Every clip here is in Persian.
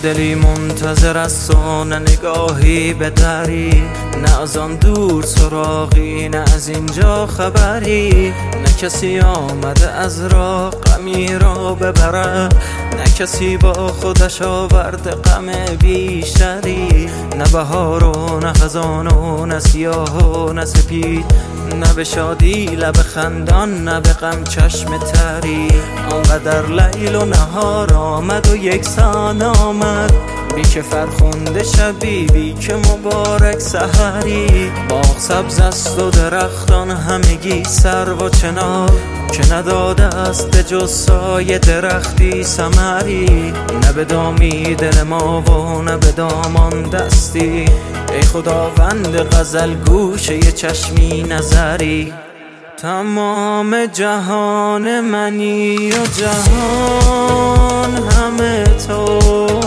دلی منتظر است و نه نگاهی به دری، نه از آن دور سراغی، نه از اینجا خبری. نه کسی آمده از راه غمی را ببرد، نه کسی با خودش آورده غم بیشتری. نه بهار و نه خزان و نه سیاه و نه سپید، نه به شادی لب خندان، نه به غم چشم تری. آنقدر لیل و نهار آمد و یکسان آمد، بی که فرخنده شبی، بی که مبارک سحری. باغ سبز است و درختان همگی سرو و چنار، که نداده است به جز سایه درختی ثمری. نه به دامی دل ما و نه به دامان دستی، ای خداوند غزل گوشه ی چشمی نظری. تمام جهان منی و جهان همه تو،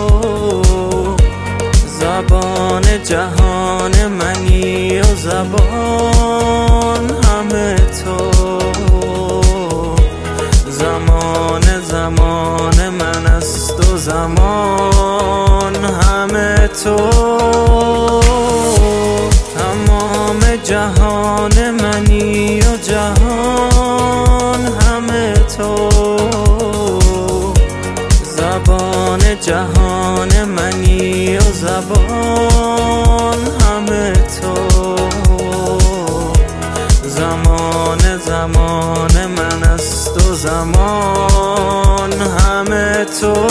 زبان جهان منی و زبان همه تو. زمان زمان من است و زمان همه تو. تمام جهان منی و جهان همه تو، زبان جهان منی و زبان همه تو. زمان زمان من است و زمان همه تو.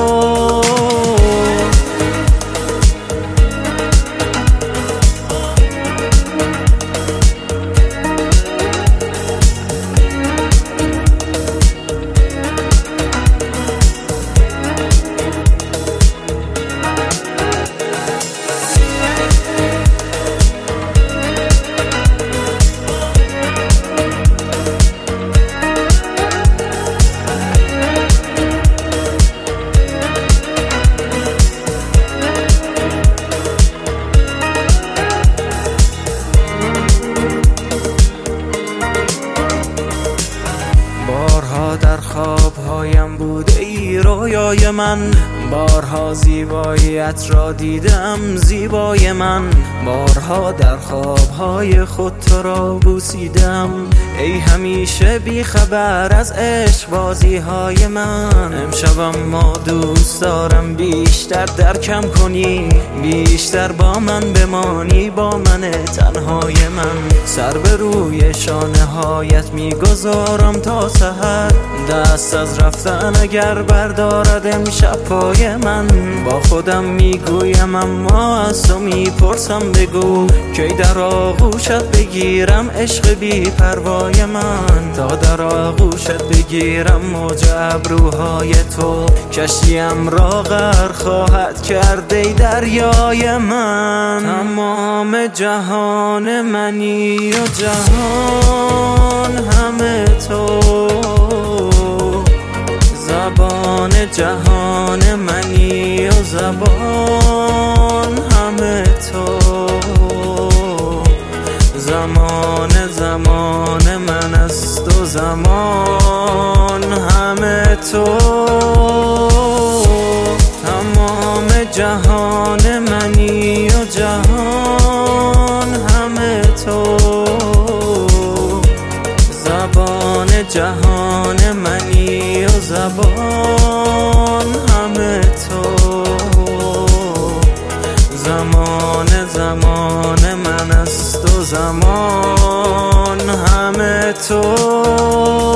در خوابهایم بوده ای رویای من، بارها زیباییت را دیدم زیبای من. بارها در خوابهای خود تو را بوسیدم، ای همیشه بی خبر از عشق بازیهای من. امشبم ما دوست دارم بیشتر درکم کنی، بیشتر با من بمانی، با من تنهای من. سر به روی شانه هایت میگذارم تا سحر، دست از رفتن اگر بردارد امشب پای من. با خودم میگویم اما از تو میپرسم بگو، کی در آغوشت بگیرم عشق بی پروای من. تا در آغوشت بگیرم موج ابروهای تو، کشتیم را غرق خواهد کرد ای دریای من. تمام جهان منی و جهان همه تو، زبان جهان منی و زبان همه تو. زمان زمان من است و زمان همه تو. تمام جهان منی و جهان همه تو، زبان جهان منی و زبان همه تو. زمان زمان من است و زمان همه تو.